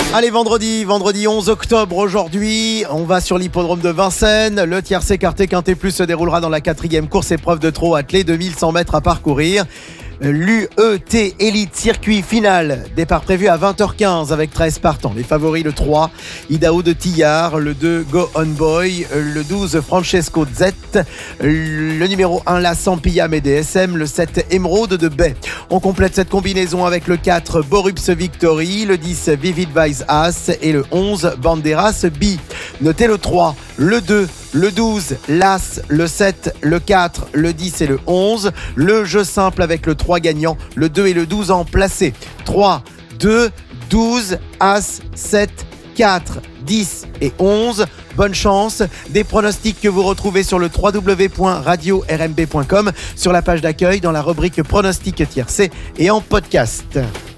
Allez, vendredi 11 octobre aujourd'hui, on va sur l'hippodrome de Vincennes. Le tiercé quarté quinté plus se déroulera dans la 4e course épreuve de trot attelé, 2100 mètres à parcourir. L'UET Elite Circuit Final, départ prévu à 20h15 avec 13 partants. Les favoris, le 3 Idaho de Tillard, le 2 Go On Boy, le 12 Francesco Z, le numéro 1 La Sampillam et DSM, le 7 Émeraude de Bay. On complète cette combinaison avec le 4 Borups Victory, le 10 Vivid Vice As et le 11 Banderas B. Notez le 3, le 2, le 12, l'As, le 7, le 4, le 10 et le 11. Le jeu simple avec le 3 gagnant, le 2 et le 12 en placé. 3, 2, 12, As, 7, 4, 10 et 11. Bonne chance. Des pronostics que vous retrouvez sur le www.radio-rmb.com, sur la page d'accueil dans la rubrique pronostics tiercé et en podcast.